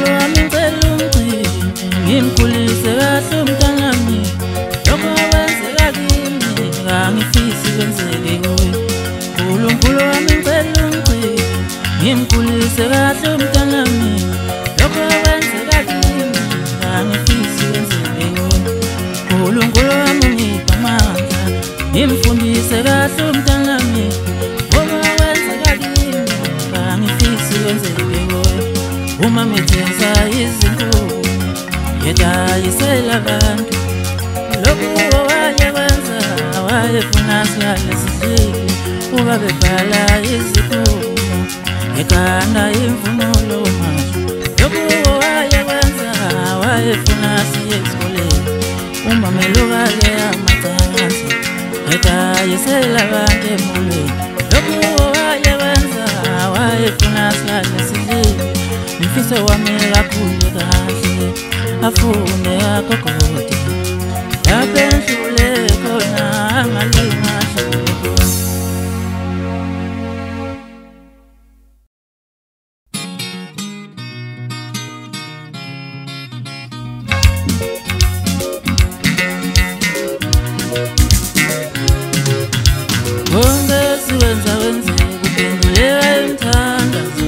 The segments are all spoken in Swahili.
uNkulunkulu wami ngicela ungigcine ngimkhulise kahle umntanami lokho wenzeka kimi ngangifisi kwenzeke kuwe uNkulunkulu wami ngicela ungigcine ngimkhulise kahle umntanami lokho wenzeka kimi ngangifisi kwenzeke kuwe uNkulunkulu wami ungiphe amandla ngimfundise kahle umntanami lokho wenzeka kimi ngangifisi kwenzeke kuwe uma mithenza izinkuni yedayisela abantu lokhu wayekwenza wayefuna sihlale sidlile uba bebhala izikhuluma ekhanda imvunulo masho lokhu wayekwenza wayefuna siye esikoleni uma melukake amacansi edayisela abantu emulweni lokhu wayekwenza wayefuna sihlale sidlile mfise wami kakhulu kahle afune akogode yaphendule khona angalingasho konke siwenza wenze kuphenduleka imthandazo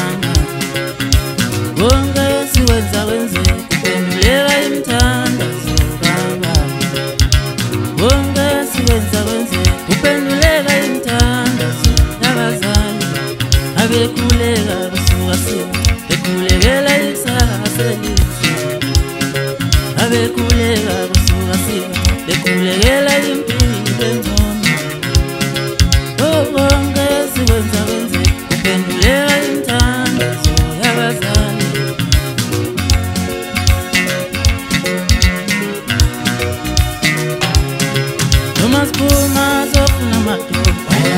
konke siwenza wenze kuphenduleka imthandazo konke siwenza wenze kuphenduleka imthandazo yabazali abekhuleka kusuka sini bekhulekela ikusasa elihle abekhuleka kusuka sini bekhulekela impilo engcono konke siwenza wenze kuphenduleka imthandazo yabazali Puma sofuna madoda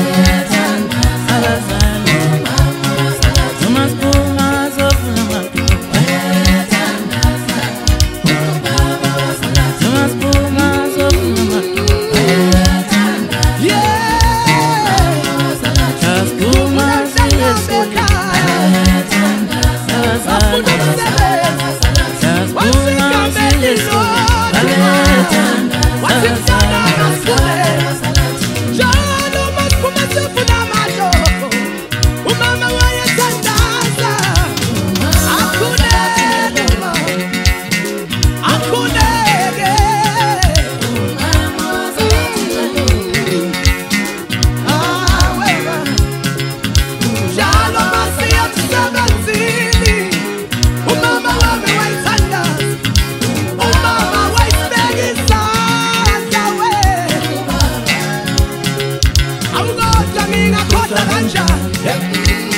abazali Thomas Puma sofuna madoda Thomas Puma sofuna madoda Thomas Puma siyesoli abazali Thomas Puma siyesoli I'm gonna